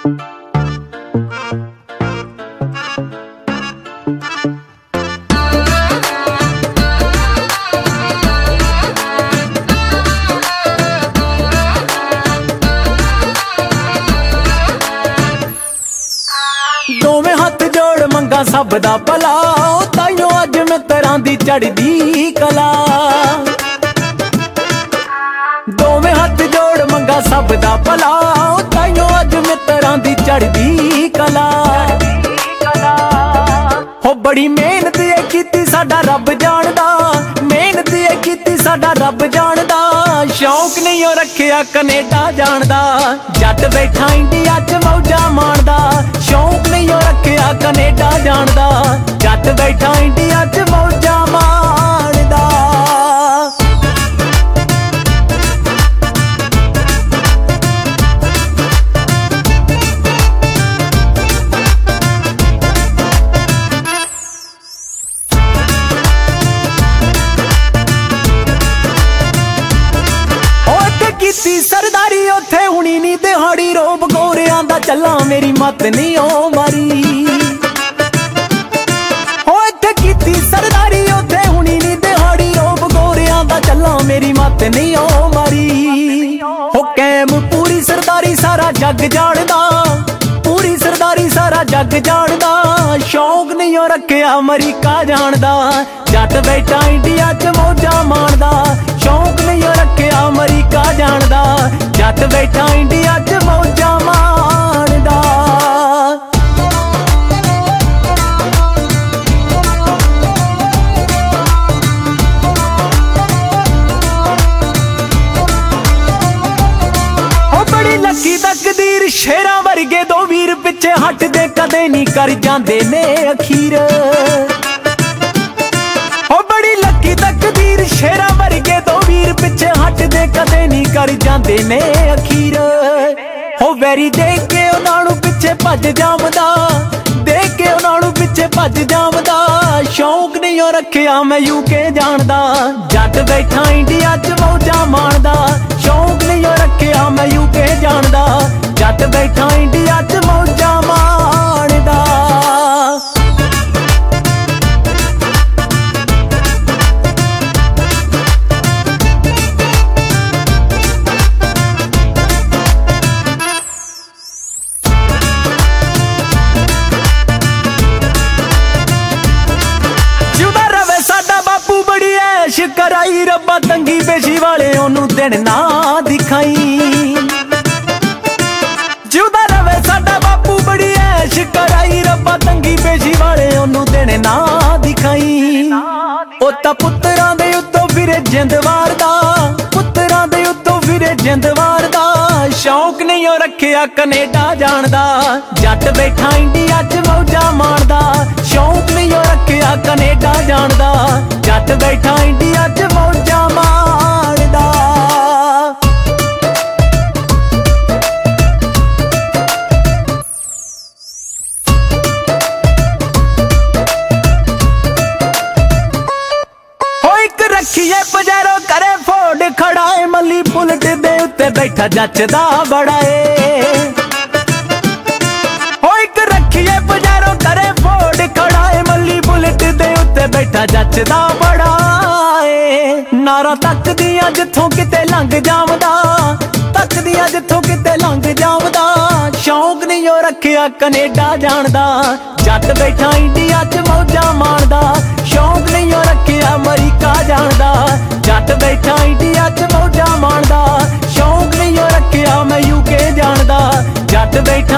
दोवें हथ जोड़ मंगा सब दा भला, ताइयों अज मित्तरां दी चढ़दी कला। दोवें हथ जोड़ मंगा सब दा भला, ताइयों अज मित्तरां दी चढ़दी कला। हो बड़ी मेहनत ए कीती साडा रब जानदा, मेहनत ए कीती साडा रब जानदा। शौक नहीं ओ रखिया कनेडा जानदा, जट बैठा इंडिया च मौजा माणदा। शौक नहीं ओ रखिया कनेडा जानदा, जट बैठा इंडिया च मौजा माणदा। कीती सरदारी उथे हुणी नी दिहाड़ी, रोब गोरियां दा चला मेरी मत नी ओ मारी। हो इत्थे कीती सरदारी उथे हुणी नी दिहाड़ी, रोब गोरियां दा चला मेरी मत नी ओ मारी। हो कैम पूरी सरदारी सारा जग जानदा, पूरी सरदारी सारा जग जानदा। शौक नहीं ओ रखिया अमरीका जानदा, जट बैठा इंडिया च मौजा माणदा। शौक नहीं ओ रखिया अमरीका जानदा, जट बैठा इंडिया च मौजा माणदा। बड़ी लकी तकदीर शेरां वर्गे दो वीर पिछे हटदे कदे नहीं कर जांदे ने अखीर। हो बड़ी लकी तकदीर शेरां वर्गे दो वीर पिछे हटदे कदे नहीं कर जांदे ने अखीर। हो वैरी देख के उन्हां नूं पिछे भज जावदा, देख के उन्हां नूं पिछे भज जावदा। शौक नहीं ओ रखिया मैं यूके जानदा, जट बैठा इंडिया च मौजा माणदा। शौक नहीं ओ रखिया मैं यूके जानदा, जट बैठा इंडिया च मौजा माणदा। कराई रब्बा तंगी पेशी वाले ओनू दिन ना दिखाई। जिउदा रवे साडा बापू बड़ी ऐश कराई रब्बा तंगी पेशी वाले ओनू दिन ना दिखाई। ओ तां पुत्तरां दे उत्तों फिरे जिंद वारदा, पुत्तरां दे उत्तों फिरे जिंद वारदा। शौक नहीं ओ रखिया कनेडा जानदा, जट बैठा इंडिया च मौजा माणदा। शौक नहीं ओ रखिया कनेडा जानदा, जट बैठा इंडिया च मौजा माणदा। हो एक रखिए पजेरो करे फोर्ड खड़ा है, मली बुलेट दे उत्ते बैठा जचदा बड़ा है। हो एक रखिए पजेरो करे फोर्ड खड़ा है, मली बुलेट दे उत्ते बैठा जचदा बड़ा है। नारा तक दियां जिथों किते लंघ जावदा, तक दियां जिथों किते लंघ जावदा। शौक नहीं ओ रखिया कनेडा जानदा, जट बैठा इंडिया च मौजा माणदा। शौक नहीं ओ रखिया अमरीका जानदा, जट बैठा इंडिया च मौजा माणदा। शौक नहीं ओ रखिया मैं यूके जानदा, जट बैठा